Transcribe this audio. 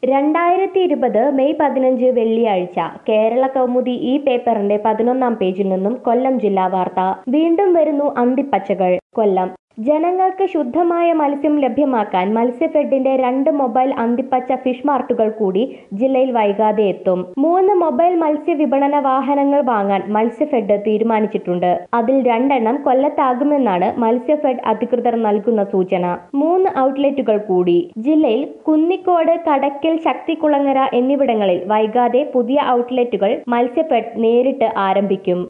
2020 May 15 വെള്ളിയാഴ്ച കേരള കൗമുദി ഈ പേപ്പറിന്റെ 11-ാം പേജിൽ നിന്നും കൊല്ലം ജില്ലാ വാർത്ത. വീണ്ടും വരുന്നു അന്തിപ്പച്ചകൾ. കൊല്ലം ജനങ്ങൾക്ക് ശുദ്ധമായ മത്സ്യം ലഭ്യമാക്കാൻ മത്സ്യഫെഡിന്റെ 2 മൊബൈൽ അന്തിപ്പച്ച ഫിഷ് മാർട്ടുകൾ കൂടി ജില്ലയിൽ വൈകാതെ എത്തും. 3 മൊബൈൽ മത്സ്യ വിപണന വാഹനങ്ങൾ വാങ്ങാൻ മത്സ്യഫെഡ് തീരുമാനിച്ചിട്ടുണ്ട്. അതിൽ 2 എണ്ണം കൊല്ലത്താകുമെന്നാണ് മത്സ്യഫെഡ് അധികൃതർ നൽകുന്ന സൂചന. 3 ഔട്ട്ലെറ്റുകൾ കൂടി ജില്ലയിൽ കുന്നിക്കോട്, കടയ്ക്കൽ, ശക്തികുളങ്ങര എന്നിവിടങ്ങളിൽ വൈകാതെ പുതിയ ഔട്ട്ലെറ്റുകൾ മത്സ്യഫെഡ് നേരിട്ട് ആരംഭിക്കും.